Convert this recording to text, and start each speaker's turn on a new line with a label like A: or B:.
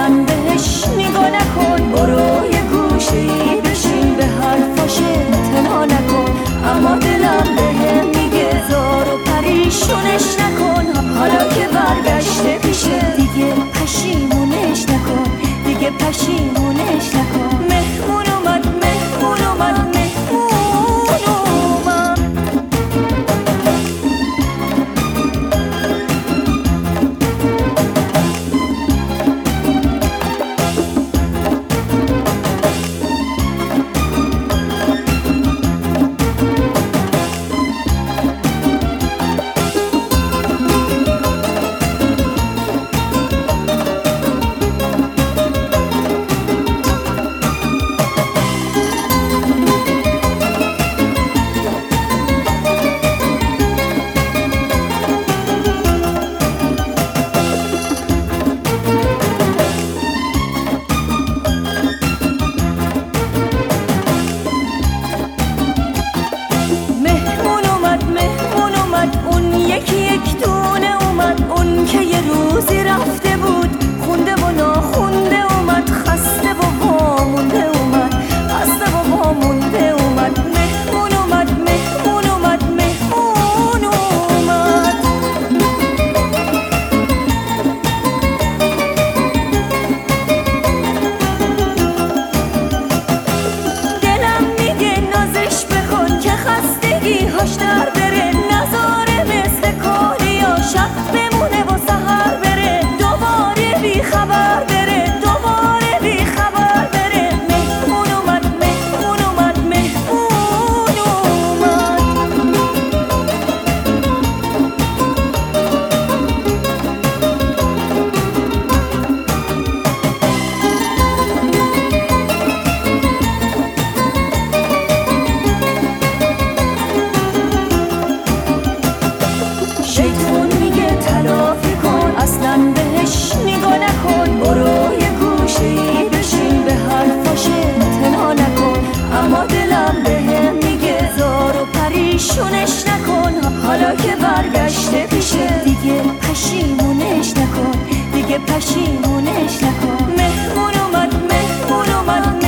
A: اصلا بهش نگاه نکن، برو یه گوشه‌ای بشین، به حرفاش اعتنا نکن. اما دلم بهم میگه زار و پریشونش نکن، حالا که برگشته پیشه دیگه پشیمونش نکن، دیگه پشیمونش نکن. مهمون اومد، مهمون اومد، مهمون اومد. یکی یک دونه اومد، اون که یه روزی رفته بود، خونده و ناخونده اومد، خسته و وامونده اومد، خسته و وامونده اومد. مهمون اومد، مهمون اومد، مهمون اومد. دلم میگه نازش بکن که خستگی‌هاش در بره، نذاره مثل کاریا شب بمونه و سحر بره، دوباره بی خبر بره، دوباره بی خبر بره. مهمون اومد، مهمون اومد، مهمون اومد. شیطون میگه تلافی کن، اصلا بهش نگاه نکن، برو یه گوشه‌ای بشین، به حرفاش اعتنا نکن. اما دلم بهم میگه زار و پریشونش نکن، حالا که برگشته پیشه دیگه پشیمونش نکن، دیگه پشیمونش نکن. مهمون اومد، مهمون اومد،